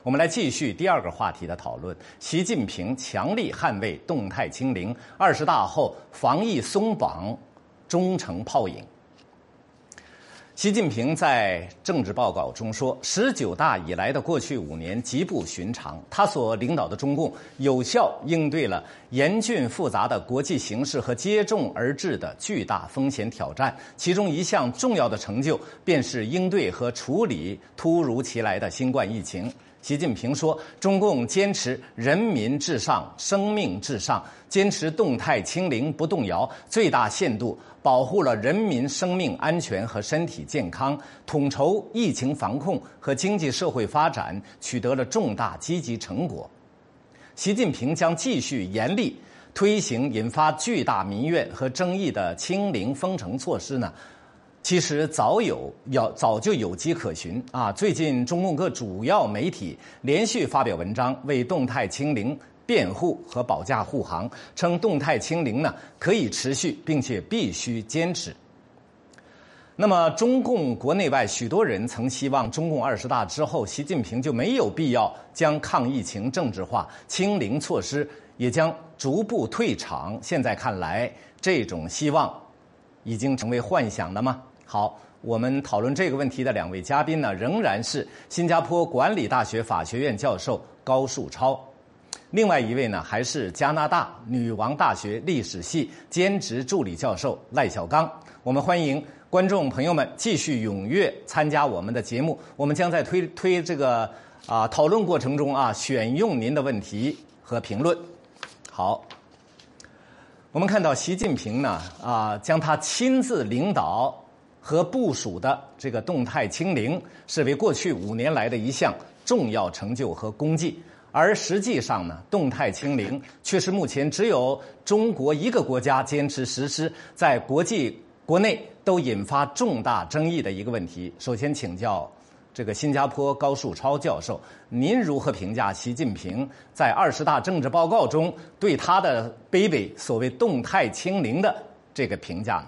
我们来继续第二个话题的讨论。习近平强力捍卫动态清零，20大后防疫松绑，终成泡影。习近平在政治报告中说，19大以来的过去5年极不寻常，他所领导的中共有效应对了严峻复杂的国际形势和接踵而至的巨大风险挑战，其中一项重要的成就便是应对和处理突如其来的新冠疫情。习近平说，中共坚持人民至上、生命至上，坚持动态清零不动摇，最大限度保护了人民生命安全和身体健康，统筹疫情防控和经济社会发展取得了重大积极成果。习近平将继续严厉推行引发巨大民怨和争议的清零封城措施呢，其实早就有迹可循啊！最近中共各主要媒体连续发表文章，为动态清零辩护和保驾护航，称动态清零呢可以持续，并且必须坚持。那么，中共国内外许多人曾希望中共20大之后，习近平就没有必要将抗疫情政治化，清零措施也将逐步退场。现在看来，这种希望已经成为幻想了吗？好，我们讨论这个问题的2位嘉宾呢，仍然是新加坡管理大学法学院教授高树超，另外一位呢，还是加拿大女王大学历史系兼职助理教授赖小刚。我们欢迎观众朋友们继续踊跃参加我们的节目，我们将在推这个讨论过程中选用您的问题和评论。好，我们看到习近平呢将他亲自领导和部署的这个动态清零视为过去5年来的一项重要成就和功绩，而实际上呢，动态清零却是目前只有中国一个国家坚持实施，在国内都引发重大争议的一个问题。首先请教这个新加坡高树超教授，您如何评价习近平在20大政治报告中对他的所谓动态清零的这个评价呢？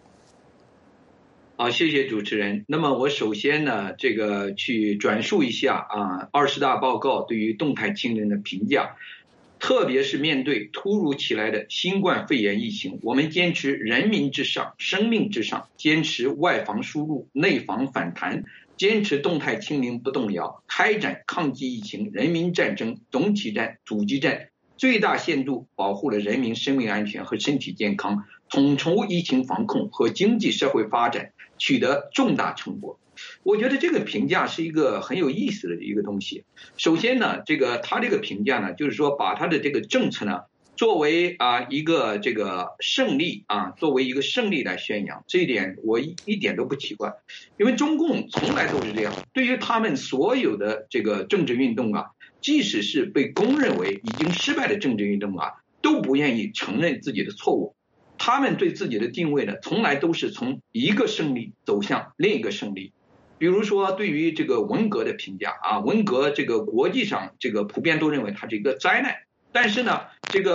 谢谢主持人。那么我首先呢，去转述一下20大报告对于动态清零的评价。特别是面对突如其来的新冠肺炎疫情，我们坚持人民至上、生命至上，坚持外防输入、内防反弹，坚持动态清零不动摇，开展抗击疫情人民战争总体战、阻击战，最大限度保护了人民生命安全和身体健康，统筹疫情防控和经济社会发展，取得重大成果。我觉得这个评价是一个很有意思的一个东西。首先呢，他这个评价呢，就是说把他的这个政策呢，作为一个胜利作为一个胜利来宣扬，这一点我一点都不奇怪，因为中共从来都是这样，对于他们所有的这个政治运动即使是被公认为已经失败的政治运动都不愿意承认自己的错误。他们对自己的定位呢，从来都是从一个胜利走向另一个胜利。比如说对于这个文革的评价文革国际上普遍都认为它是一个灾难，但是呢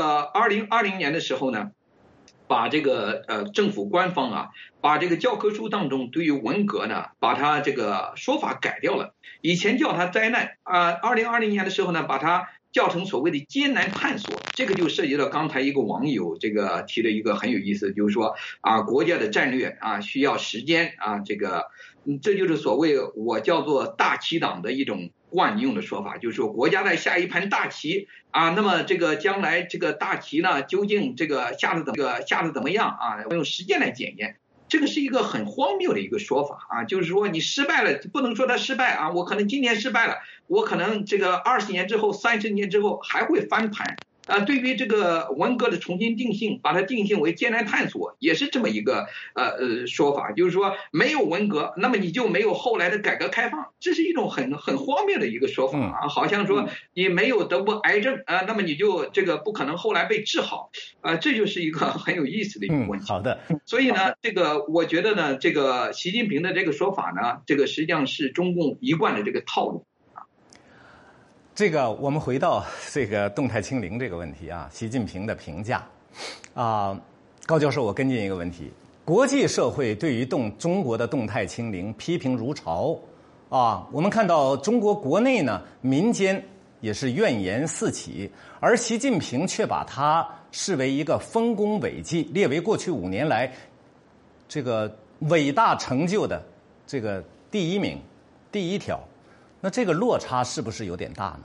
2020年的时候呢，把政府官方把教科书当中对于文革呢，把它说法改掉了，以前叫它灾难2020年的时候呢，把它叫成所谓的艰难探索。这个就涉及到刚才一个网友提的一个很有意思，就是说国家的战略需要时间这就是所谓我叫做大旗党的一种惯用的说法，就是说国家在下一盘大棋那么将来大棋呢究竟下的怎么样用时间来检验。这个是一个很荒谬的一个说法就是说你失败了，不能说他失败我可能今年失败了，我可能20年之后、30年之后还会翻盘对于文革的重新定性，把它定性为艰难探索，也是这么一个说法，就是说没有文革，那么你就没有后来的改革开放，这是一种很荒谬的一个说法好像说你没有得过癌症那么你就不可能后来被治好这就是一个很有意思的一个问题。 好的。 所以呢，我觉得呢，习近平的这个说法呢，实际上是中共一贯的这个套路。 我们回到动态清零这个问题习近平的评价高教授，我跟进一个问题：国际社会对于中国的动态清零批评如潮我们看到中国国内呢，民间也是怨言四起，而习近平却把它视为一个丰功伟绩，列为过去5年来这个伟大成就的这个第1名、第1条。那这个落差是不是有点大呢？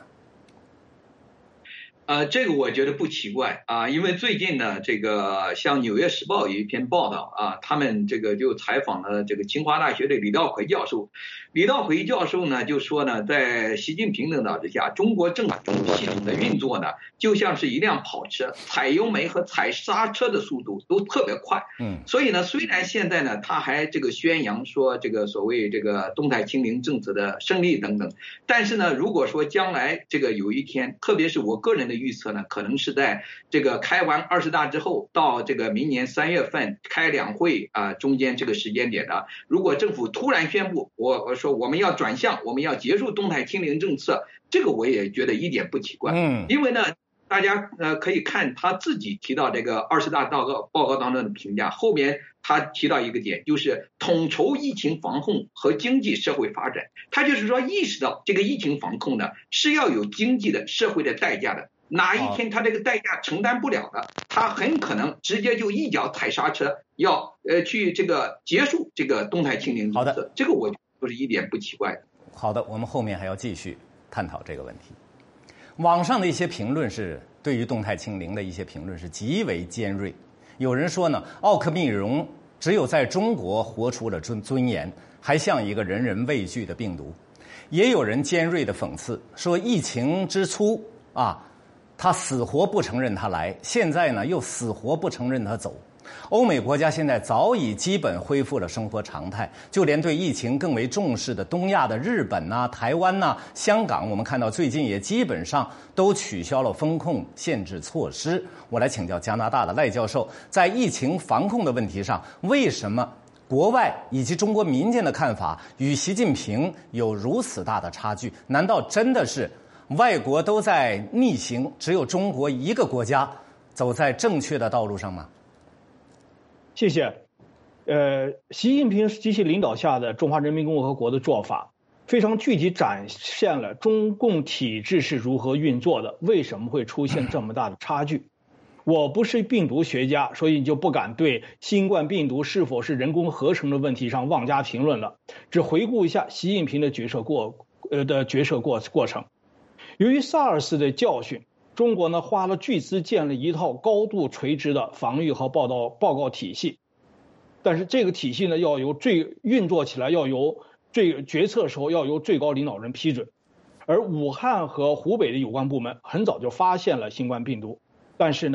这个我觉得不奇怪啊，因为最近呢，这个像《纽约时报》有一篇报道啊，他们这个就采访了这个清华大学的李稻葵教授。李稻葵教授呢就说呢，在习近平领导之下，中国政府系统的运作呢，就像是一辆跑车，踩油门和踩刹车的速度都特别快。所以呢，虽然现在呢，他还这个宣扬说这个所谓这个动态清零政策的胜利等等，但是呢，如果说将来这个有一天，特别是我个人的预测呢，可能是在这个开完20大之后，到这个明年3月份开2会中间这个时间点的，如果政府突然宣布，我说我们要转向，我们要结束动态清零政策，这个我也觉得一点不奇怪。因为呢，大家可以看他自己提到这个20大报告当中的评价，后面他提到一个点，就是统筹疫情防控和经济社会发展。他就是说意识到这个疫情防控呢是要有经济的社会的代价的，哪一天他这个代价承担不了了，他很可能直接就一脚踩刹车，要去这个结束这个动态清零政策。好的，这个我觉得是一点不奇怪的。 好的，我们后面还要继续探讨这个问题。网上的一些评论是对于动态清零的一些评论是极为尖锐。有人说呢，奥克密戎只有在中国活出了尊严，还像一个人人畏惧的病毒。也有人尖锐的讽刺说，疫情之初他死活不承认他来，现在呢又死活不承认他走。欧美国家现在早已基本恢复了生活常态，就连对疫情更为重视的东亚的日本台湾香港，我们看到最近也基本上都取消了封控限制措施。我来请教加拿大的赖教授，在疫情防控的问题上，为什么国外以及中国民间的看法与习近平有如此大的差距？难道真的是外国都在逆行，只有中国一个国家走在正确的道路上吗？ 谢谢。习近平及其领导下的中华人民共和国的做法，非常具体展现了中共体制是如何运作的，为什么会出现这么大的差距。我不是病毒学家，所以就不敢对新冠病毒是否是人工合成的问题上妄加评论了，只回顾一下习近平的决策过程。由于 SARS 的教训，中国呢花了巨资建了一套高度垂直的防御和报告体系，但是这个体系呢运作起来要由决策时候要由最高领导人批准。而武汉和湖北的有关部门很早就发现了新冠病毒，但是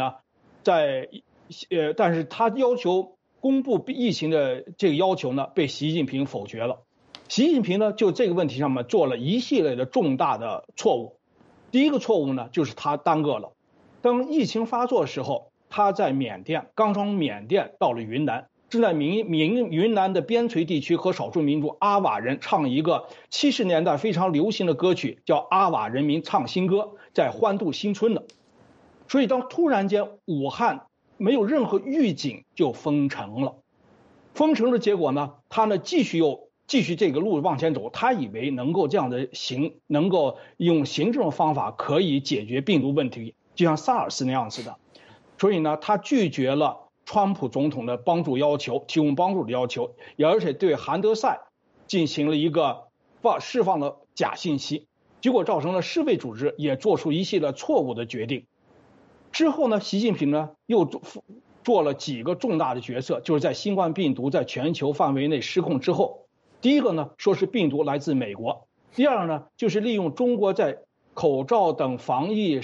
他要求公布疫情的这个要求呢被习近平否决了。习近平呢就这个问题上面做了一系列的重大的错误。第一个错误呢，就是他耽搁了。当疫情发作的时候，他在缅甸，刚从缅甸到了云南，正在云南的边陲地区和少数民族阿瓦人唱一个70年代非常流行的歌曲，叫《阿瓦人民唱新歌》，在欢度新春的。所以当突然间武汉没有任何预警就封城了，封城的结果呢，他呢继续这个路往前走，他以为能够这样的能够用行政方法可以解决病毒问题，就像 SARS 那样子的。所以呢，他拒绝了川普总统的提供帮助的要求，而且对韩德赛进行了一个释放了假信息，结果造成了世卫组织也做出一系列错误的决定。之后呢，习近平呢又做了几个重大的决策，就是在新冠病毒在全球范围内失控之后。第一个呢，说是病毒来自美国；第二呢，就是利用中国在口罩等防疫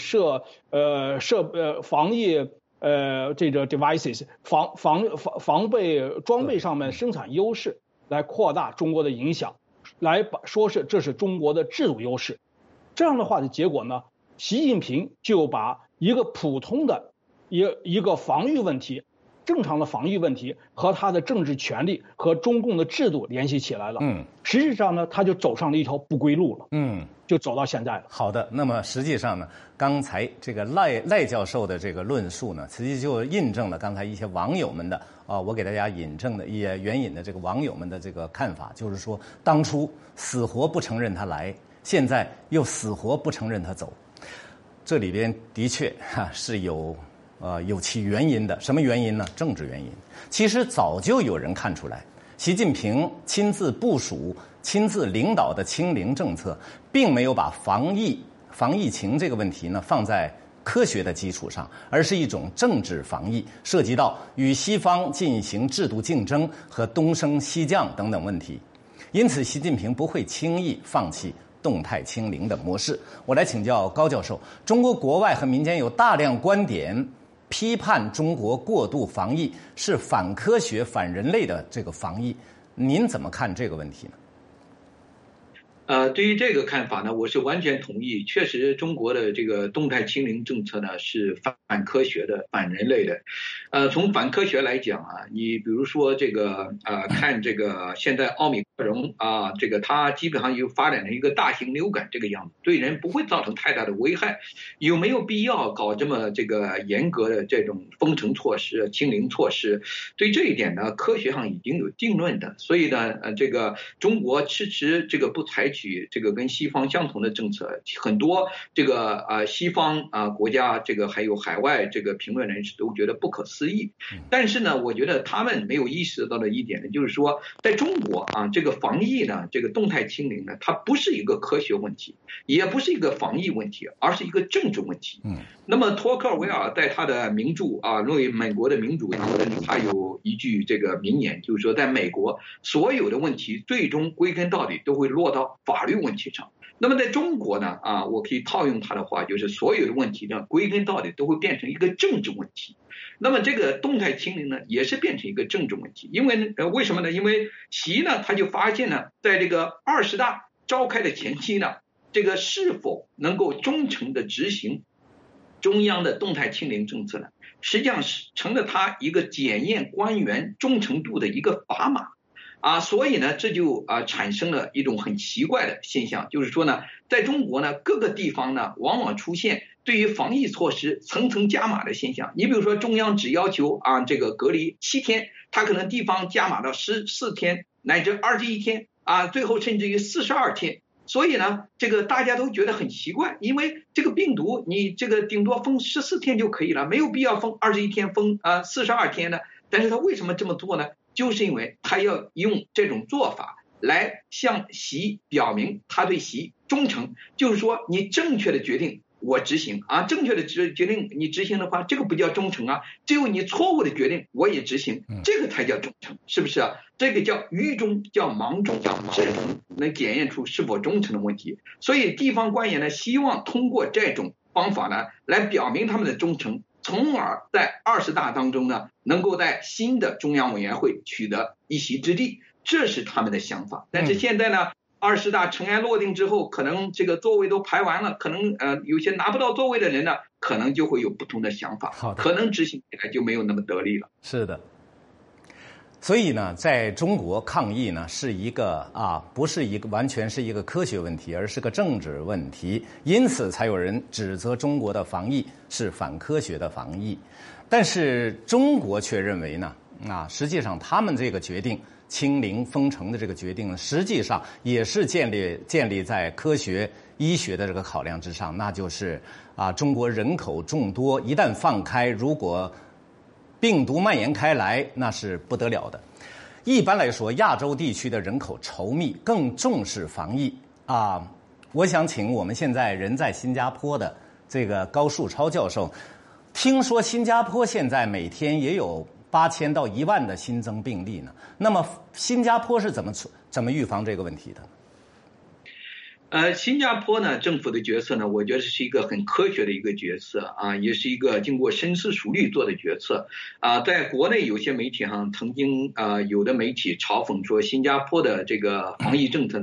这个 devices 防备装备上面生产优势，来扩大中国的影响，这是中国的制度优势。这样的话的结果呢，习近平就把一个普通的一个防御问题正常的防御问题和他的政治权利和中共的制度联系起来了。实际上呢，他就走上了一条不归路了。就走到现在了。 好的，那么实际上呢，刚才这个赖教授的这个论述呢，实际就印证了刚才一些网友们的我给大家引证的也援引的这个网友们的这个看法，就是说当初死活不承认他来，现在又死活不承认他走，这里边的确是有其原因的。什么原因呢？政治原因。其实早就有人看出来，习近平亲自部署、亲自领导的清零政策，并没有把防疫情这个问题呢放在科学的基础上，而是一种政治防疫，涉及到与西方进行制度竞争和东升西降等等问题。因此，习近平不会轻易放弃动态清零的模式。我来请教高教授，中国国外和民间有大量观点批判中国过度防疫是反科学、反人类的这个防疫，您怎么看这个问题呢？ 对于这个看法呢，我是完全同意。确实，中国的这个动态清零政策呢是反科学的、反人类的。从反科学来讲你比如说这个看这个现在奥密克戎这个它基本上又发展成一个大型流感这个样子，对人不会造成太大的危害，有没有必要搞这么这个严格的这种封城措施、清零措施？对这一点呢，科学上已经有定论的。所以呢，这个中国迟迟这个不采取这个跟西方相同的政策，很多这个西方国家这个还有海外这个评论人士都觉得不可思议。但是呢，我觉得他们没有意识到的一点呢，就是说在中国这个防疫呢，这个动态清零呢，它不是一个科学问题，也不是一个防疫问题，而是一个政治问题。那么托克维尔在他的名著论为美国的民主原则里，他有一句这个名言，就是说在美国所有的问题最终归根到底都会落到法律问题上。那么在中国呢我可以套用他的话，就是所有的问题呢归根到底都会变成一个政治问题。那么这个动态清零呢也是变成一个政治问题，因为为什么呢？因为习呢他就发现呢，在这个20大召开的前期呢，这个是否能够忠诚的执行中央的动态清零政策呢，实际上是成了他一个检验官员忠诚度的一个砝码所以呢，这就产生了一种很奇怪的现象，就是说呢，在中国呢，各个地方呢，往往出现对于防疫措施层层加码的现象。你比如说，中央只要求这个隔离7天，它可能地方加码到14天乃至21天最后甚至于42天。所以呢，这个大家都觉得很奇怪，因为这个病毒你这个顶多封14天就可以了，没有必要封21天，封42天呢。但是他为什么这么做呢？就是因为他要用这种做法来向习表明他对习忠诚，就是说你正确的决定我执行正确的决定你执行的话，这个不叫忠诚只有你错误的决定我也执行，这个才叫忠诚，是不是这个叫愚忠，叫盲忠，这种能检验出是否忠诚的问题。所以地方官员呢，希望通过这种方法呢，来表明他们的忠诚，从而在20大当中呢，能够在新的中央委员会取得一席之地，这是他们的想法。但是现在呢，20大尘埃落定之后，可能这个座位都排完了，可能有些拿不到座位的人呢，可能就会有不同的想法，可能执行起来就没有那么得力了。 是的。所以呢，在中国抗疫呢是一个不是一个完全是一个科学问题，而是个政治问题，因此才有人指责中国的防疫是反科学的防疫。但是中国却认为呢，实际上他们这个决定清零封城的这个决定呢，实际上也是建立在科学医学的这个考量之上，那就是中国人口众多，一旦放开，如果病毒蔓延开来，那是不得了的。一般来说，亚洲地区的人口稠密，更重视防疫我想请我们现在人在新加坡的这个高树超教授，听说新加坡现在每天也有8000到1万的新增病例呢。那么新加坡是怎么预防这个问题的？ 新加坡呢，政府的决策呢，我觉得是一个很科学的一个决策也是一个经过深思熟虑做的决策在国内有些媒体上曾经有的媒体嘲讽说，新加坡的这个防疫政策呢，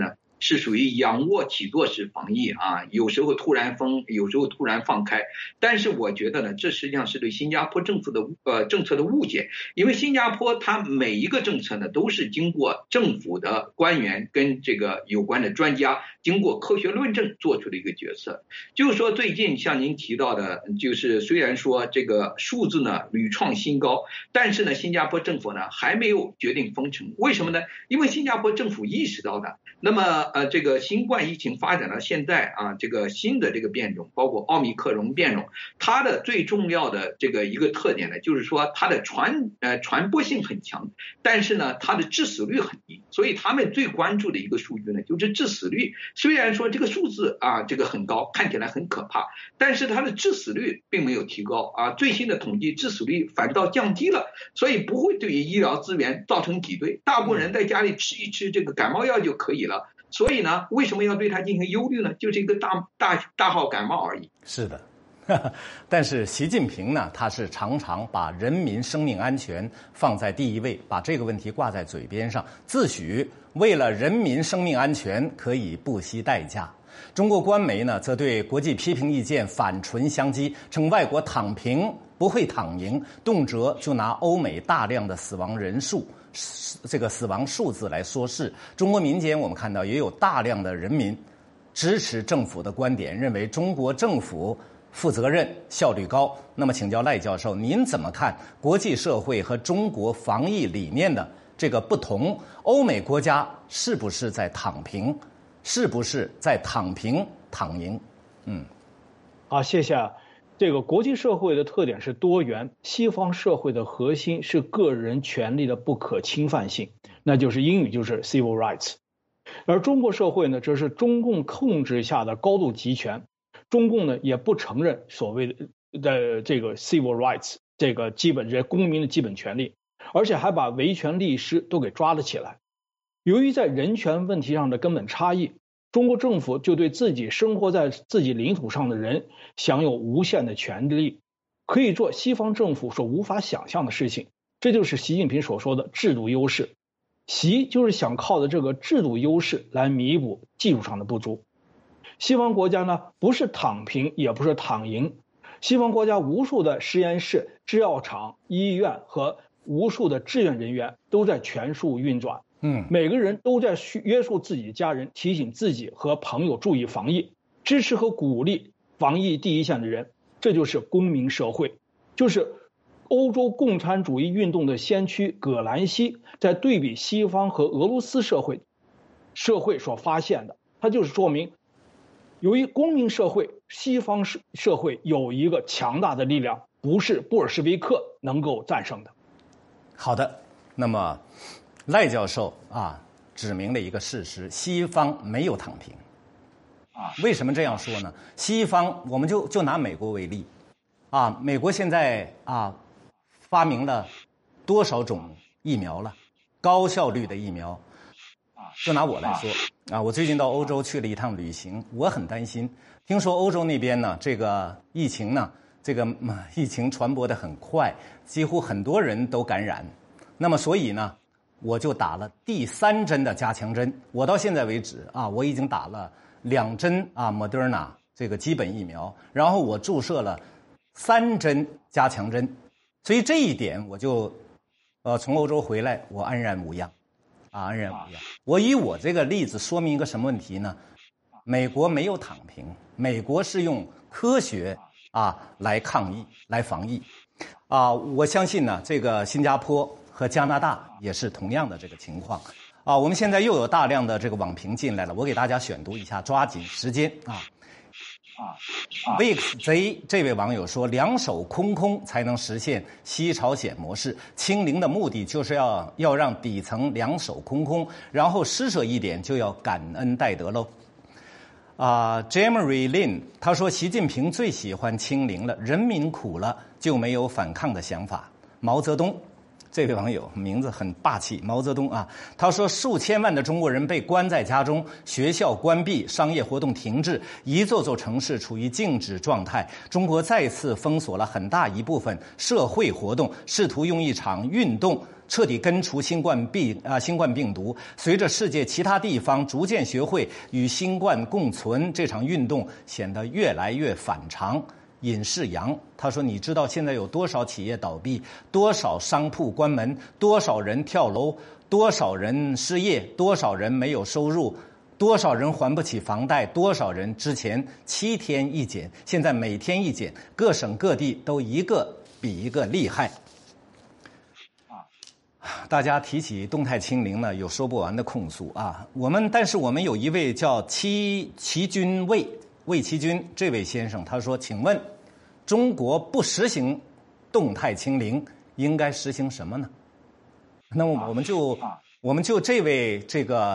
是属于仰卧起坐式防疫啊，有时候突然封，有时候突然放开。但是我觉得呢，这实际上是对新加坡政策的误解，因为新加坡它每一个政策呢都是经过政府的官员跟这个有关的专家经过科学论证做出的一个决策。就是说最近像您提到的，就是虽然说这个数字呢屡创新高，但是呢新加坡政府呢还没有决定封城。为什么呢？因为新加坡政府意识到的，那么这个新冠疫情发展到现在啊，这个新的这个变种，包括奥密克戎变种，它的最重要的这个一个特点呢，就是说它的传播性很强，但是呢它的致死率很低。所以他们最关注的一个数据呢，就是致死率。虽然说这个数字啊这个很高，看起来很可怕，但是它的致死率并没有提高啊。最新的统计，致死率反倒降低了，所以不会对于医疗资源造成挤兑。大部分人在家里吃一吃这个感冒药就可以了。所以呢，为什么要对它进行忧虑呢？就是一个大号感冒而已。 是的。但是习近平呢，他是常常把人民生命安全放在第一位，把这个问题挂在嘴边上，自诩为了人民生命安全可以不惜代价。中国官媒呢，则对国际批评意见反唇相讥，称外国躺平不会躺赢，动辄就拿欧美大量的死亡人数、这个死亡数字来说事。中国民间我们看到也有大量的人民支持政府的观点，认为中国政府负责任、效率高。那么请教赖教授，您怎么看国际社会和中国防疫理念的这个不同？欧美国家是不是在躺平？是不是在躺平躺赢？ 好，谢谢。这个国际社会的特点是多元，西方社会的核心是个人权利的不可侵犯性，那就是英语就是 civil rights。而中国社会呢，这是中共控制下的高度集权。中共呢也不承认所谓的这个 civil rights 这个公民的基本权利，而且还把维权律师都给抓了起来。由于在人权问题上的根本差异，中国政府就对自己生活在自己领土上的人享有无限的权利，可以做西方政府所无法想象的事情。这就是习近平所说的制度优势。习就是想靠着这个制度优势来弥补技术上的不足。西方国家呢，不是躺平，也不是躺赢。西方国家无数的实验室、制药厂、医院和无数的志愿人员都在全速运转。每个人都在约束自己的家人，提醒自己和朋友注意防疫，支持和鼓励防疫第一线的人。这就是公民社会，就是欧洲共产主义运动的先驱葛兰西在对比西方和俄罗斯社会所发现的。它就是说明，由于公民社会，西方社会有一个强大的力量，不是布尔什维克能够战胜的。 好的，那么赖教授指明了一个事实：西方没有躺平。为什么这样说呢？西方，我们就拿美国为例，美国现在发明了多少种疫苗了，高效率的疫苗。就拿我来说我最近到欧洲去了一趟旅行，我很担心，听说欧洲那边呢，这个疫情呢，疫情传播得很快，几乎很多人都感染。那么所以呢，我就打了第3针的加强针。我到现在为止我已经打了2针Moderna 这个基本疫苗，然后我注射了3针加强针。所以这一点我就从欧洲回来，我安然无恙。安然无恙。我以我这个例子说明一个什么问题呢？美国没有躺平，美国是用科学来抗疫、来防疫。我相信呢，这个新加坡和加拿大也是同样的这个情况。我们现在又有大量的这个网评进来了，我给大家选读一下，抓紧时间VixZ 这位网友说，2手空空才能实现西朝鲜模式，清零的目的就是要让底层2手空空，然后施舍一点就要感恩戴德喽。Jamery Lin 他说，习近平最喜欢清零了，人民苦了就没有反抗的想法。毛泽东这位网友名字很霸气，毛泽东啊，他说数千万的中国人被关在家中，学校关闭，商业活动停滞，一座座城市处于静止状态。中国再次封锁了很大一部分社会活动，试图用一场运动彻底根除新冠病毒。随着世界其他地方逐渐学会与新冠共存，这场运动显得越来越反常。尹世阳他说：“你知道现在有多少企业倒闭，多少商铺关门，多少人跳楼，多少人失业，多少人没有收入，多少人还不起房贷，多少人之前7天一检，现在每天一检，各省各地都一个比一个厉害。”大家提起动态清零呢，有说不完的控诉啊。但是我们有一位叫魏其军这位先生，他说：“请问，中国不实行动态清零，应该实行什么呢？”那么我们就这位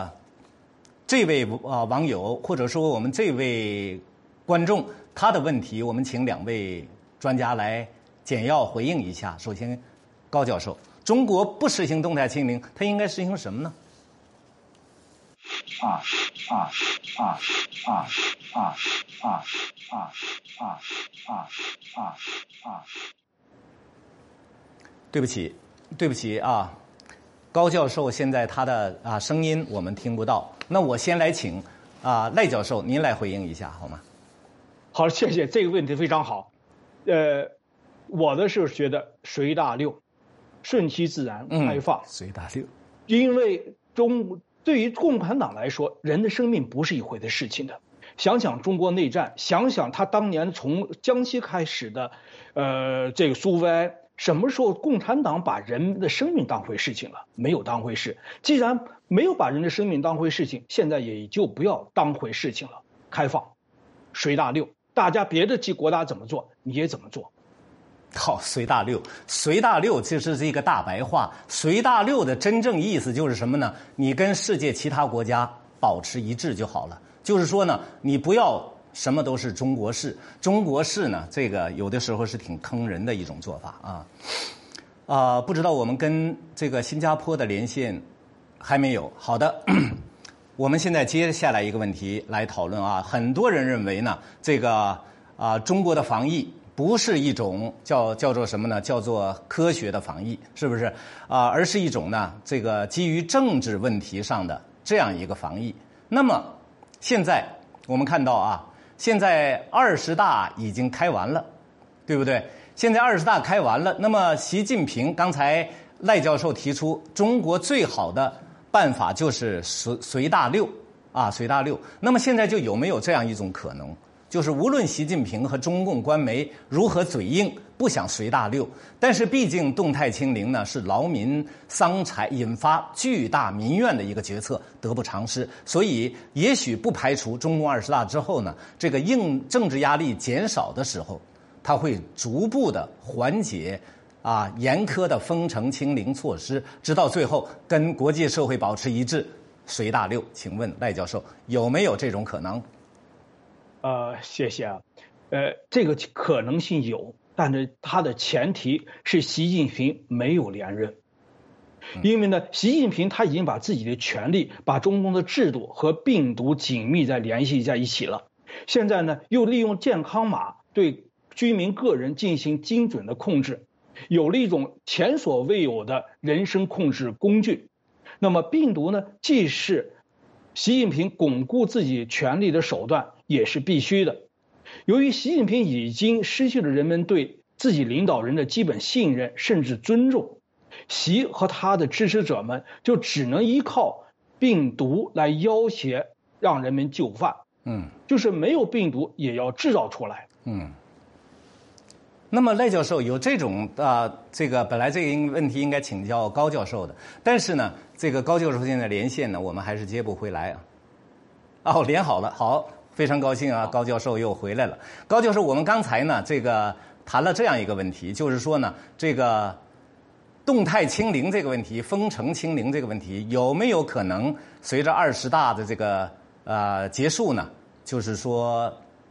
网友，或者说我们这位观众，他的问题，我们请2位专家来简要回应一下。首先，高教授，中国不实行动态清零，它应该实行什么呢？对不起啊，高教授现在他的声音我们听不到。那我先来请赖教授您来回应一下好吗？ 好，谢谢，这个问题非常好。我的是觉得随大流，顺其自然，开放。 随大流， 因为对于共产党来说，人的生命不是一回的事情的。想想中国内战，想想他当年从江西开始的，这个苏维埃，什么时候共产党把人的生命当回事情了？没有当回事。既然没有把人的生命当回事情，现在也就不要当回事情了。开放，随大流，大家别的国家怎么做，你也怎么做。 好，随大流，随大流就是这个大白话。随大流的真正意思就是什么呢？你跟世界其他国家保持一致就好了。就是说呢，你不要什么都是中国式。中国式呢，这个有的时候是挺坑人的一种做法啊。不知道我们跟这个新加坡的连线还没有。好的，我们现在接下来一个问题来讨论啊。很多人认为呢，这个中国的防疫不是一种叫做什么呢？叫做科学的防疫，是不是而是一种呢这个基于政治问题上的这样一个防疫。那么现在我们看到现在20大已经开完了，对不对？现在20大开完了，那么习近平刚才赖教授提出，中国最好的办法就是随大流随大流。那么现在就有没有这样一种可能？就是无论习近平和中共官媒如何嘴硬，不想随大流，但是毕竟动态清零呢是劳民伤财，引发巨大民怨的一个决策，得不偿失。所以也许不排除中共20大之后呢，这个政治压力减少的时候，它会逐步的缓解严苛的封城清零措施，直到最后跟国际社会保持一致，随大流。请问赖教授有没有这种可能？ 谢谢这个可能性有，但是它的前提是习近平没有连任，因为呢，习近平他已经把自己的权力、把中共的制度和病毒紧密联系在一起了。现在呢，又利用健康码对居民个人进行精准的控制，有了一种前所未有的人身控制工具。那么病毒呢，既是习近平巩固自己权力的手段，也是必须的。由于习近平已经失去了人们对自己领导人的基本信任甚至尊重，习和他的支持者们就只能依靠病毒来要挟让人们就范。就是没有病毒也要制造出来。 那么赖教授有这种这个本来这个问题应该请教高教授的，但是呢，这个高教授现在连线呢，我们还是接不回来连好了，好，非常高兴高教授又回来了。高教授，我们刚才呢这个谈了这样一个问题，就是说呢，这个动态清零这个问题，封城清零这个问题，有没有可能随着20大的这个结束呢？就是说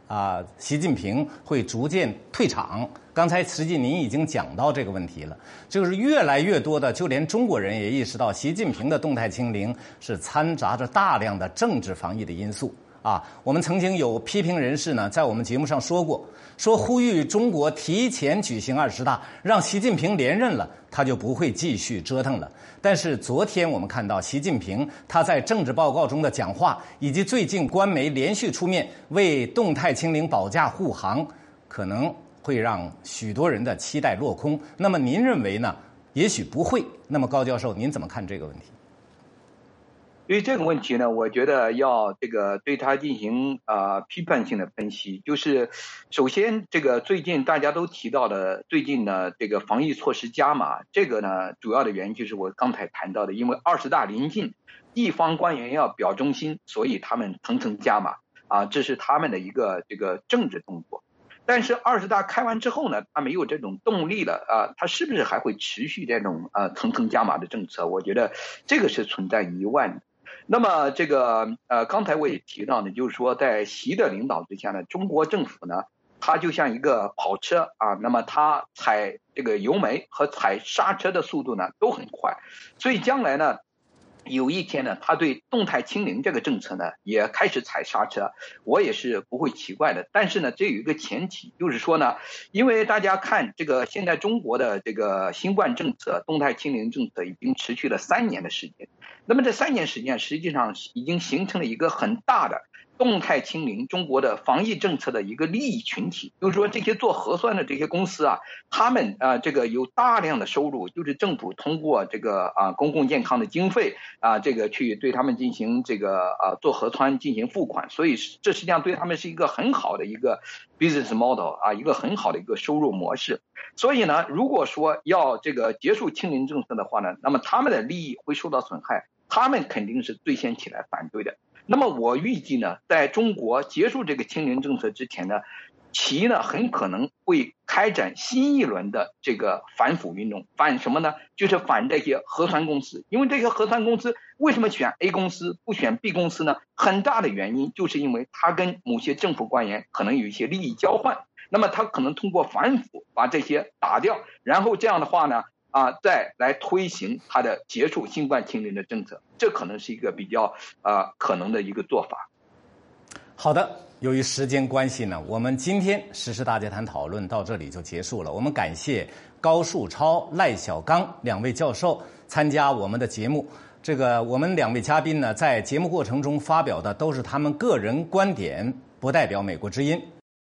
习近平会逐渐退场。刚才实际您已经讲到这个问题了，就是越来越多的，就连中国人也意识到，习近平的动态清零是掺杂着大量的政治防疫的因素。我们曾经有批评人士呢，在我们节目上说过，说呼吁中国提前举行20大，让习近平连任了，他就不会继续折腾了。但是昨天我们看到习近平他在政治报告中的讲话，以及最近官媒连续出面为动态清零保驾护航，可能会让许多人的期待落空。那么您认为呢？也许不会。那么高教授，您怎么看这个问题？ 对于这个问题呢，我觉得要对它进行批判性的分析。就是首先最近大家都提到的最近呢防疫措施加码，这个呢主要的原因就是我刚才谈到的，因为20大临近，地方官员要表忠心，所以他们层层加码这是他们的一个政治动作。但是20大开完之后呢，他没有这种动力了他是不是还会持续这种层层加码的政策？我觉得这个是存在疑问的。那么刚才我也提到呢，就是说在习的领导之下呢，中国政府呢，它就像一个跑车那么它踩油门和踩刹车的速度呢都很快，所以将来呢，有一天呢，他对动态清零这个政策呢也开始踩刹车，我也是不会奇怪的。但是呢，这有一个前提，就是说呢，因为大家看现在中国的新冠政策、动态清零政策已经持续了3年的时间。那么这3年时间实际上已经形成了一个很大的动态清零中国的防疫政策的一个利益群体，就是说这些做核酸的这些公司他们有大量的收入，就是政府通过公共健康的经费去对他们进行做核酸进行付款，所以这实际上对他们是一个很好的一个 business model 一个很好的一个收入模式。所以呢，如果说要结束清零政策的话呢，那么他们的利益会受到损害，他们肯定是最先起来反对的。那么我预计呢，在中国结束清零政策之前呢，其呢很可能会开展新一轮的反腐运动。反什么呢？就是反这些核酸公司。因为这些核酸公司为什么选 A 公司不选 B 公司呢？很大的原因就是因为他跟某些政府官员可能有一些利益交换，那么他可能通过反腐把这些打掉，然后这样的话呢再来推行他的结束新冠清零的政策，这可能是一个比较可能的一个做法。 好的，由于时间关系呢，我们今天时事大家谈讨论到这里就结束了。我们感谢高树超、赖小刚2位教授参加我们的节目。我们2位嘉宾呢，在节目过程中发表的都是他们个人观点，不代表美国之音。